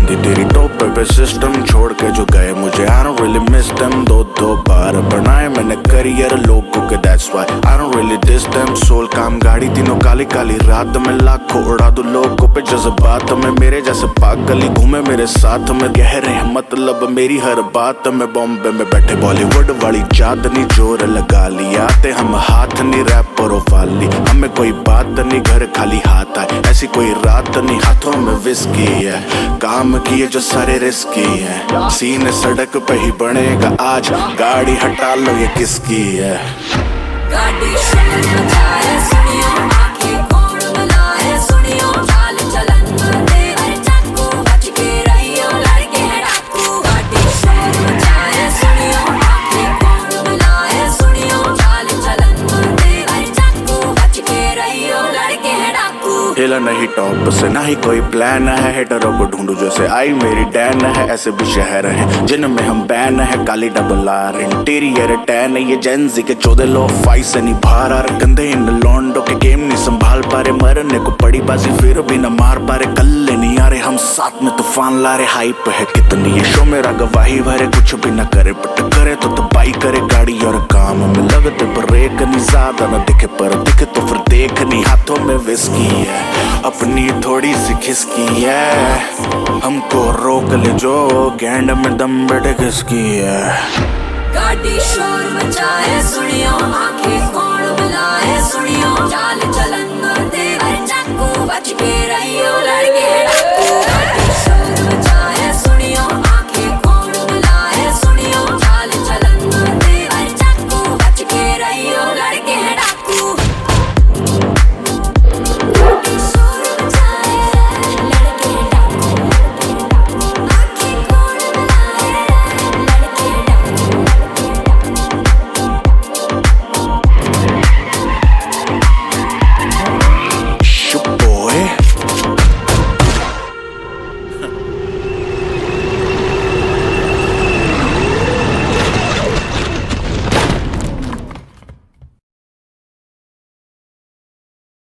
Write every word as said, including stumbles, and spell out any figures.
बंदी तेरी टोप पे सिस्टम छोड़ के जो गए मुझे I don't really miss them। दो दो बार बनाए मैंने करियर लोगों के that's why I don't really diss them। सोल काम गाड़ी तीनों काली काली रात में लाखों उड़ा दो लोगों पे जज्बात में मेरे जैसे पागल ही घूमे मेरे साथ में गहरे हैं मतलब मेरी हर बात में। बॉम्बे में बैठे बॉलीवुड वाली चांदनी जोर लगा लिया आते हम हाथ नहीं रैपर वाली हमें कोई बात नहीं घर खाली हाथ आए ऐसी कोई रात नहीं हाथों में विस्की है काम किए जो सारे रिस्की है सीने सड़क पे ही बनेगा आज गाड़ी हटा लो ये किसकी है। गाड़ी शोर मचाए सुनियो आंखें कौन बुलाए सुनियो चाल चलन दे अरे चाकू बच के रहियो लड़के हैं डाकू। गाड़ी शोर मचाए सुनियो आंखें कौन बुलाए सुनियो चाल चलन दे अरे चाकू बच के रहियो लड़के हैं डाकू। हिला नहीं टॉप से ना ही कोई प्लान है हेटरों को ढूंढू जैसे आई मेरी डैन है ऐसे भी शहर हैं जिनमें हम बैन है काली डबल आर इंटीरियर टैन ये जेंजी के चौदह लो फाई से नहीं बाहर आ रहे गंदे इन लॉन्डो के गेम नहीं संभाल पा रहे मरने को पड़ी बाजी फिर भी न मार पा रहे कल्ले नहीं आ रहे हम साथ में तूफान ला रहे हाइप है कितनी ये शो मेरा गवाही भरे कुछ भी न करे बट करे तो तबाही करे गाड़ी और काम में लगते ब्रेक नहीं ज्यादा न दिखे पर दिखे तो फिर देख नहीं हाथों में विस्की है अपनी थोड़ी सी खिसकी है हमको रोक ले जो गैंड में दम बैठे किसकी है। गाड़ी शोर मचाए सुनियो आंखें